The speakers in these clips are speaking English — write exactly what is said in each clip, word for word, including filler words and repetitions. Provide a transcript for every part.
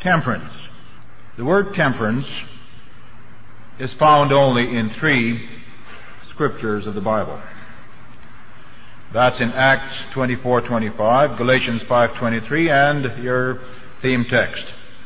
temperance. The word temperance is found only in three scriptures of the Bible. That's in Acts twenty-four twenty-five, Galatians five twenty-three, and your theme text.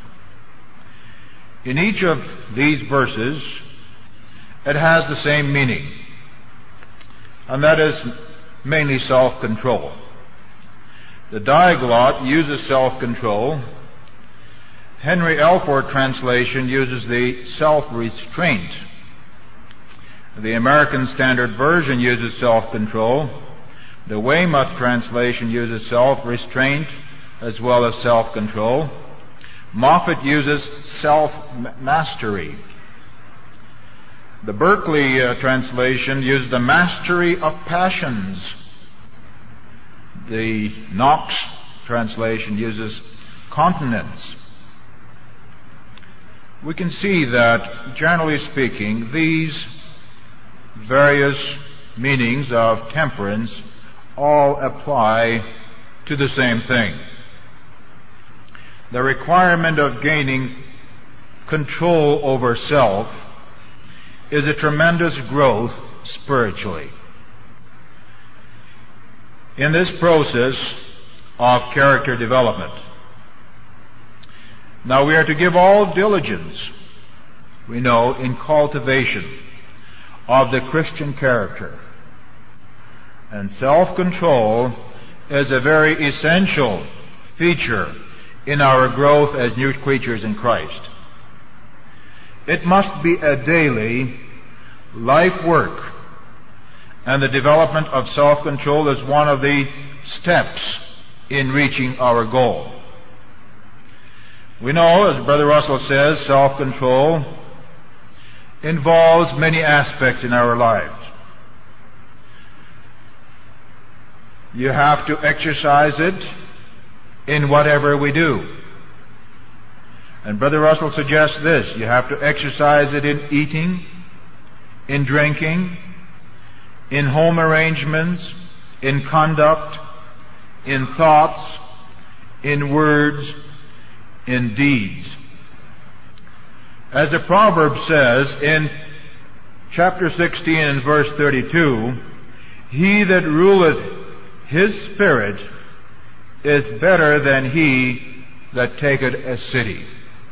In each of these verses, it has the same meaning, and that is mainly self-control. The Diaglott uses self-control. Henry Alford translation uses the self-restraint. The American Standard Version uses self-control. The Weymouth translation uses self-restraint as well as self-control. Moffat uses self-mastery. The Berkeley uh, translation uses the mastery of passions. The Knox translation uses continence. We can see that, generally speaking, these various meanings of temperance all apply to the same thing. The requirement of gaining control over self is a tremendous growth spiritually. In this process of character development, now we are to give all diligence, we know, in cultivation of the Christian character. And self-control is a very essential feature in our growth as new creatures in Christ. It must be a daily life work, and the development of self-control is one of the steps in reaching our goal. We know, as Brother Russell says, self-control involves many aspects in our lives. You have to exercise it in whatever we do. And Brother Russell suggests this: you have to exercise it in eating, in drinking, in home arrangements, in conduct, in thoughts, in words, in deeds. As the proverb says in chapter sixteen and verse thirty-two, he that ruleth his spirit is better than he that taketh a city.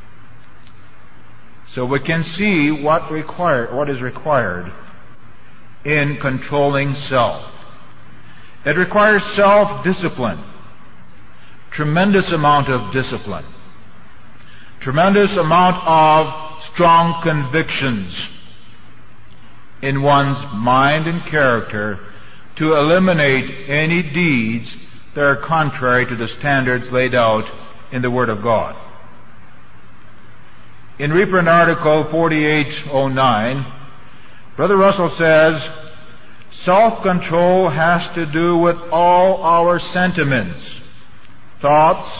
So we can see what require, what is required in controlling self. It requires self-discipline, tremendous amount of discipline, tremendous amount of strong convictions in one's mind and character to eliminate any deeds that are contrary to the standards laid out in the Word of God. In Reprint Article forty-eight oh nine, Brother Russell says, self-control has to do with all our sentiments, thoughts,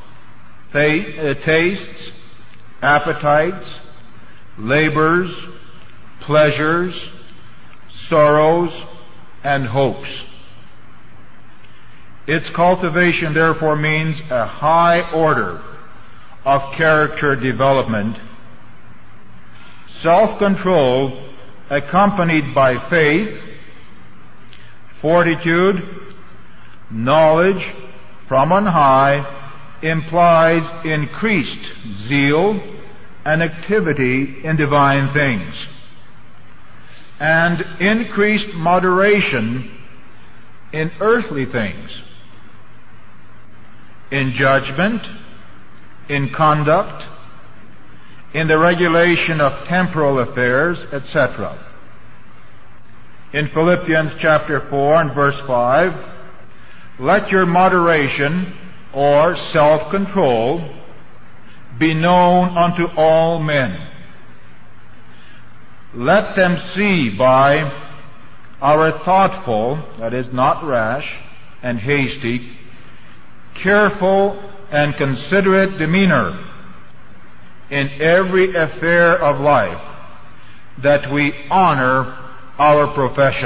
tastes, appetites, labors, pleasures, sorrows, and hopes. Its cultivation, therefore, means a high order of character development, self-control accompanied by faith, fortitude, knowledge from on high, implies increased zeal and activity in divine things, and increased moderation in earthly things, in judgment, in conduct, in the regulation of temporal affairs, et cetera. In Philippians chapter four and verse five, let your moderation or self-control be known unto all men. Let them see by our thoughtful, that is, not rash and hasty, careful and considerate demeanor in every affair of life, that we honor our profession.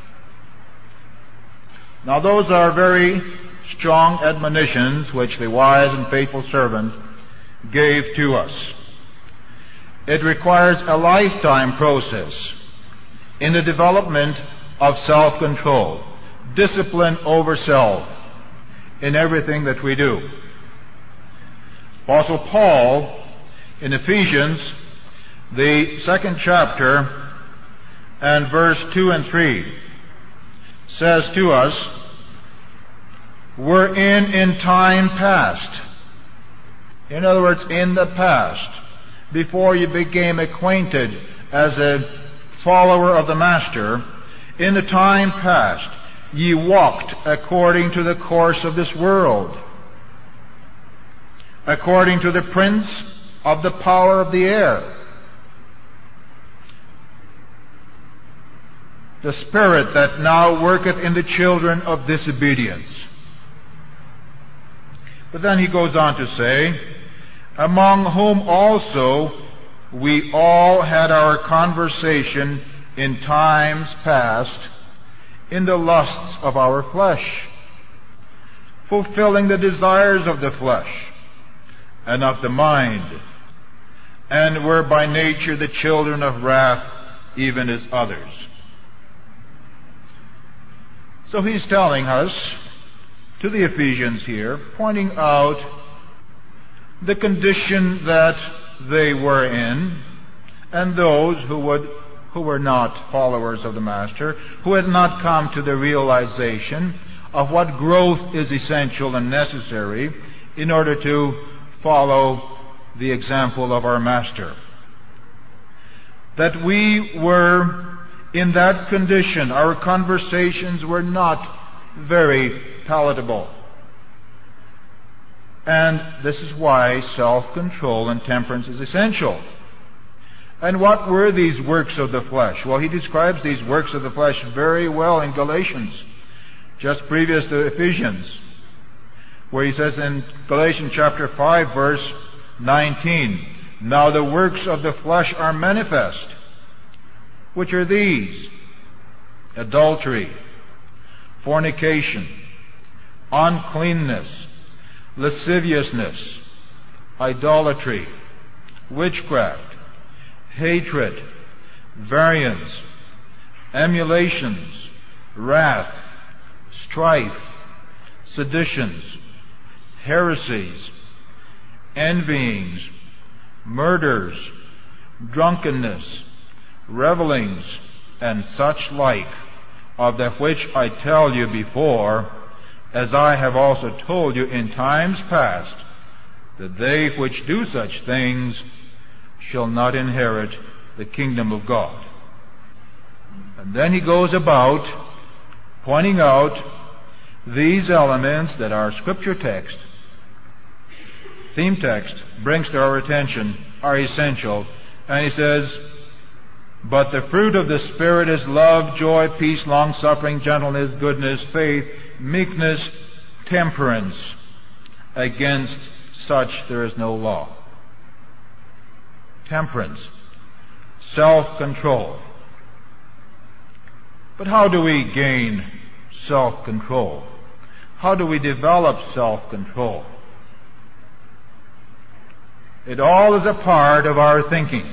Now those are very strong admonitions which the wise and faithful servant gave to us. It requires a lifetime process in the development of self-control, discipline over self in everything that we do. Apostle Paul in Ephesians, the second chapter, and verse two and three, says to us, "Were in in time past," in other words, in the past, before you became acquainted as a follower of the Master, in the time past, ye walked according to the course of this world, according to the prince of the power of the air, the spirit that now worketh in the children of disobedience. But then he goes on to say, among whom also we all had our conversation in times past in the lusts of our flesh, fulfilling the desires of the flesh and of the mind, and were by nature the children of wrath, even as others. So he's telling us, to the Ephesians here, pointing out the condition that they were in, and those who would who were not followers of the Master, who had not come to the realization of what growth is essential and necessary in order to follow the example of our Master. That we were in that condition. Our conversations were not very palatable. And this is why self-control and temperance is essential. And what were these works of the flesh? Well, he describes these works of the flesh very well in Galatians, just previous to Ephesians, where he says in Galatians chapter five, verse nineteen, "Now the works of the flesh are manifest, which are these: adultery, fornication, uncleanness, lasciviousness, idolatry, witchcraft, hatred, variance, emulations, wrath, strife, seditions, heresies, envyings, murders, drunkenness, revelings, and such like, of the which I tell you before, as I have also told you in times past, that they which do such things shall not inherit the kingdom of God." And then he goes about pointing out these elements that our scripture text, theme text, brings to our attention are essential. And he says, "But the fruit of the Spirit is love, joy, peace, long-suffering, gentleness, goodness, faith, meekness, temperance. Against such there is no law." Temperance, self-control. But how do we gain self-control? How do we develop self-control? It all is a part of our thinking.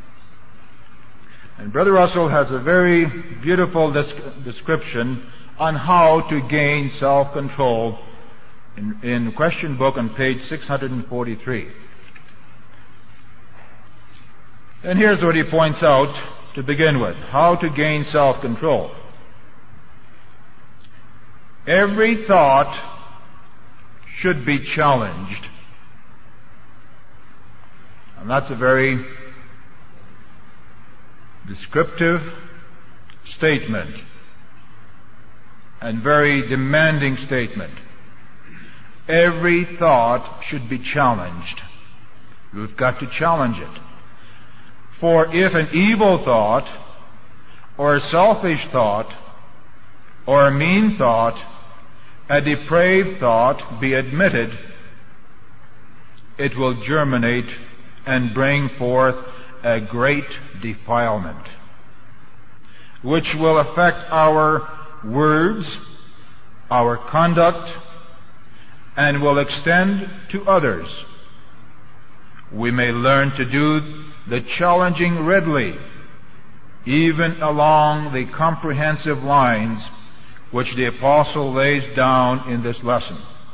And Brother Russell has a very beautiful description on how to gain self-control in, in the question book on page six hundred forty-three. And here's what he points out to begin with: how to gain self-control. Every thought should be challenged. And that's a very descriptive statement and very demanding statement. Every thought should be challenged. You've got to challenge it. For if an evil thought, or a selfish thought, or a mean thought, a depraved thought be admitted, it will germinate and bring forth a great defilement, which will affect our words, our conduct, and will extend to others. we may learn to do the challenging readily, even along the comprehensive lines which the apostle lays down in this lesson.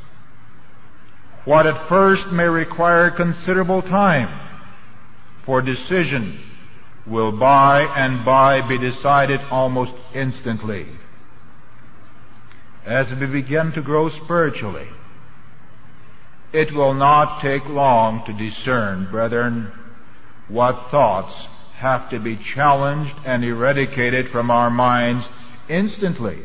What at first may require considerable time for decision will by and by be decided almost instantly. As we begin to grow spiritually, it will not take long to discern, brethren, what thoughts have to be challenged and eradicated from our minds instantly.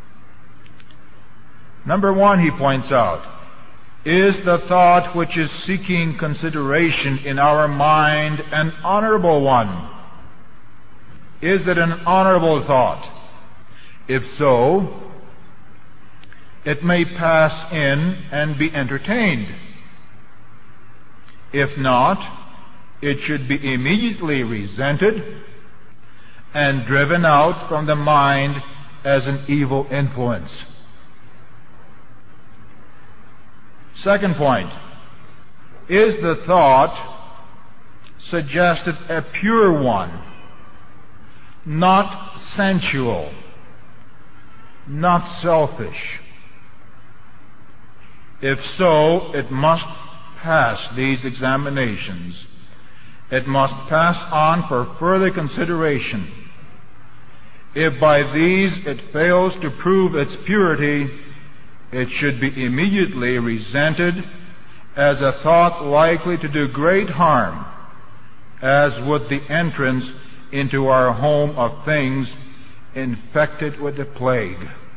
Number one, he points out, is the thought which is seeking consideration in our mind an honorable one? Is it an honorable thought? If so, it may pass in and be entertained. If not, it should be immediately resented and driven out from the mind as an evil influence. Second point, is the thought suggested a pure one, not sensual, not selfish? If so, it must pass these examinations. It must pass on for further consideration. If by these it fails to prove its purity, it should be immediately resented as a thought likely to do great harm, as would the entrance into our home of things infected with the plague.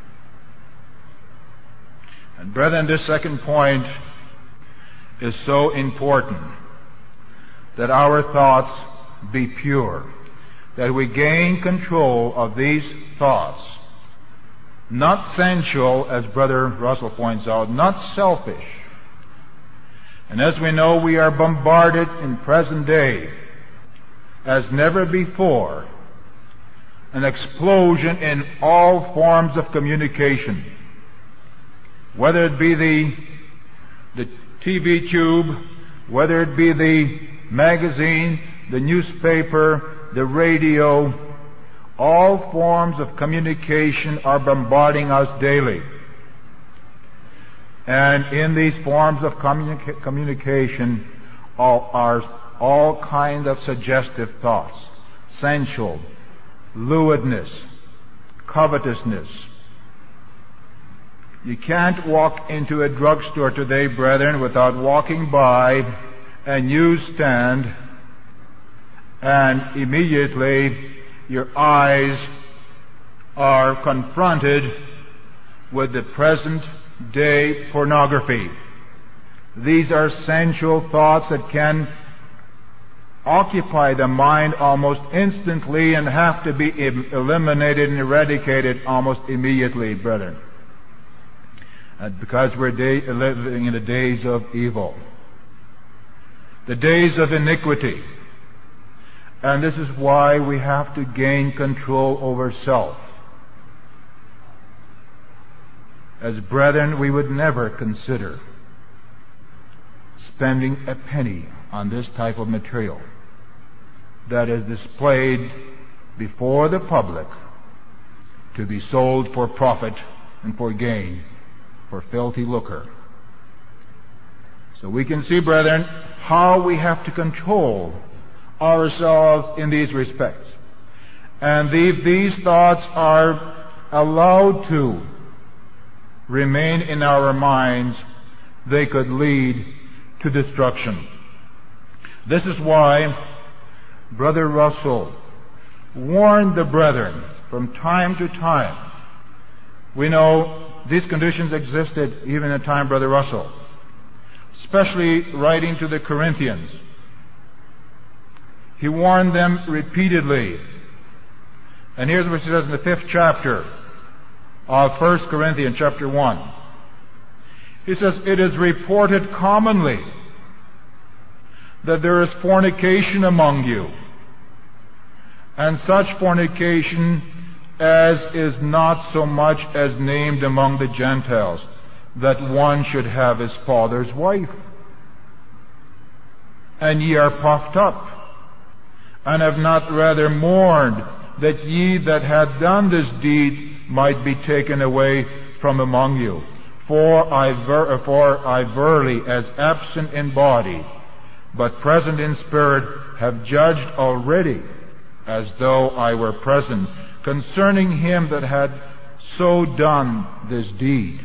And brethren, this second point is so important, that our thoughts be pure, that we gain control of these thoughts. Not sensual, as Brother Russell points out, not selfish. And as we know, we are bombarded in present day, as never before, an explosion in all forms of communication. Whether it be the, the T V tube, whether it be the magazine, the newspaper, the radio, all forms of communication are bombarding us daily. And in these forms of communica- communication all, are all kinds of suggestive thoughts, sensual, lewdness, covetousness. You can't walk into a drugstore today, brethren, without walking by a newsstand, and immediately your eyes are confronted with the present day pornography. These are sensual thoughts that can occupy the mind almost instantly and have to be eliminated and eradicated almost immediately, brethren. And because we're day, living in the days of evil, the days of iniquity. And this is why we have to gain control over self. As brethren, we would never consider spending a penny on this type of material that is displayed before the public to be sold for profit and for gain, for filthy lucre. So we can see, brethren, how we have to control ourselves in these respects. And if these thoughts are allowed to remain in our minds, they could lead to destruction. This is why Brother Russell warned the brethren from time to time. We know these conditions existed even at the time of Brother Russell, especially writing to the Corinthians. He warned them repeatedly. And here's what he says in the fifth chapter of First Corinthians chapter one. He says, "It is reported commonly that there is fornication among you, and such fornication as is not so much as named among the Gentiles, that one should have his father's wife." and ye are puffed up, and have not rather mourned that ye that had done this deed might be taken away from among you. For I, ver- for I verily, as absent in body, but present in spirit, have judged already, as though I were present, concerning him that had so done this deed.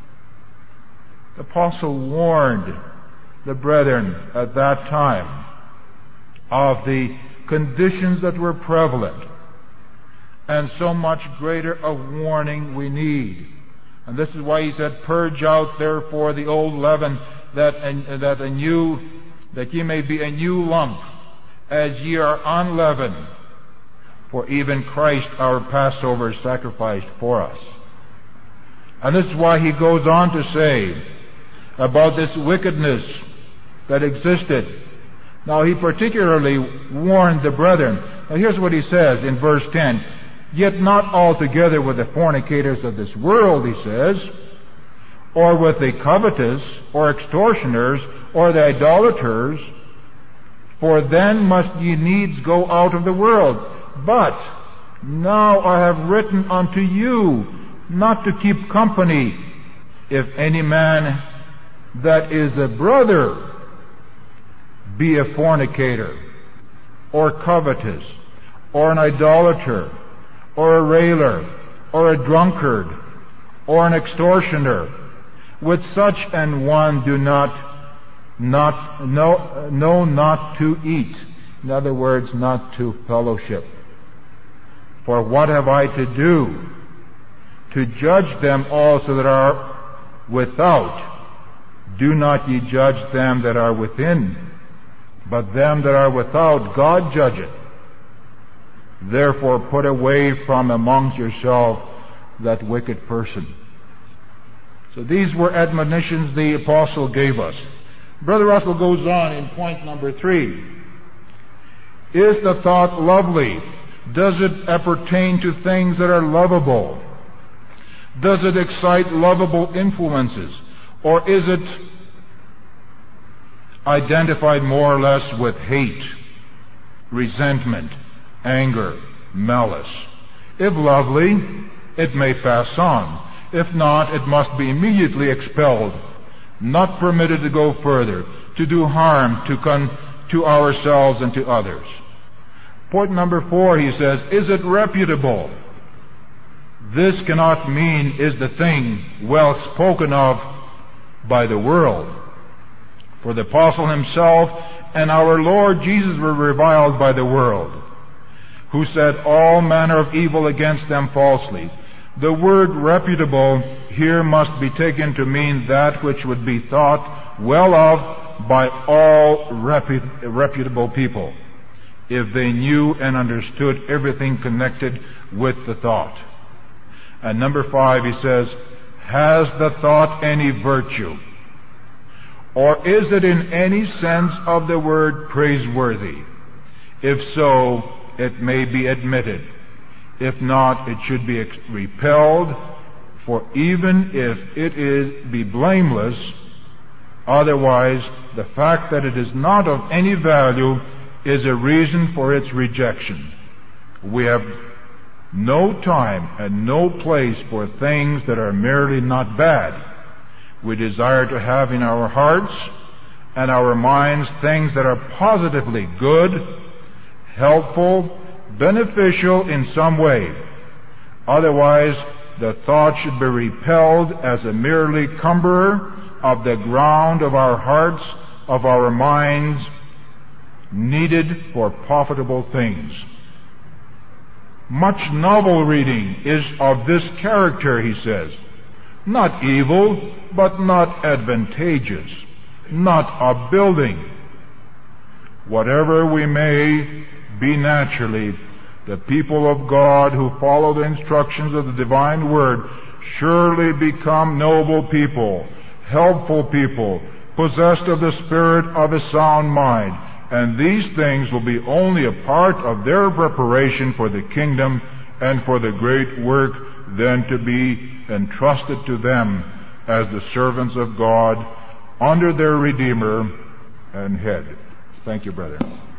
The apostle warned the brethren at that time of the conditions that were prevalent, and so much greater a warning we need. And this is why he said, "Purge out therefore the old leaven, that a, that a new that ye may be a new lump, as ye are unleavened. For even Christ our Passover sacrificed for us." And this is why he goes on to say about this wickedness that existed. Now he particularly warned the brethren. Now here's what he says in verse ten. "Yet not altogether with the fornicators of this world," he says, "or with the covetous, or extortioners, or the idolaters, for then must ye needs go out of the world. But now I have written unto you not to keep company, if any man that is a brother be a fornicator, or covetous, or an idolater, or a railer, or a drunkard, or an extortioner. With such an one do not, not, no, no, not to eat." In other words, not to fellowship. "For what have I to do? To judge them also that are without. Do not ye judge them that are within, but them that are without God judgeth. Therefore put away from amongst yourself that wicked person." So these were admonitions the apostle gave us. Brother Russell goes on in point number three. Is the thought lovely? Does it appertain to things that are lovable? Does it excite lovable influences? Or is it identified more or less with hate, resentment, anger, malice? If lovely, it may pass on. If not, it must be immediately expelled, not permitted to go further, to do harm to, con- to ourselves and to others. Point number four, he says, is it reputable? This cannot mean is the thing well spoken of by the world. For the apostle himself and our Lord Jesus were reviled by the world, who said all manner of evil against them falsely. The word reputable here must be taken to mean that which would be thought well of by all repu- reputable people, if they knew and understood everything connected with the thought. And number five, he says, has the thought any virtue? Or is it in any sense of the word praiseworthy? If so, it may be admitted. If not, it should be ex- repelled, for even if it is be blameless, otherwise the fact that it is not of any value is a reason for its rejection. We have no time and no place for things that are merely not bad. We desire to have in our hearts and our minds things that are positively good, helpful, beneficial in some way. Otherwise, the thought should be repelled as a merely cumberer of the ground of our hearts, of our minds, needed for profitable things. Much novel reading is of this character, he says. Not evil, but not advantageous, not upbuilding. Whatever we may be naturally, the people of God who follow the instructions of the divine word surely become noble people, helpful people, possessed of the spirit of a sound mind, and these things will be only a part of their preparation for the kingdom and for the great work then to be entrusted to them as the servants of God under their Redeemer and Head. Thank you, brother.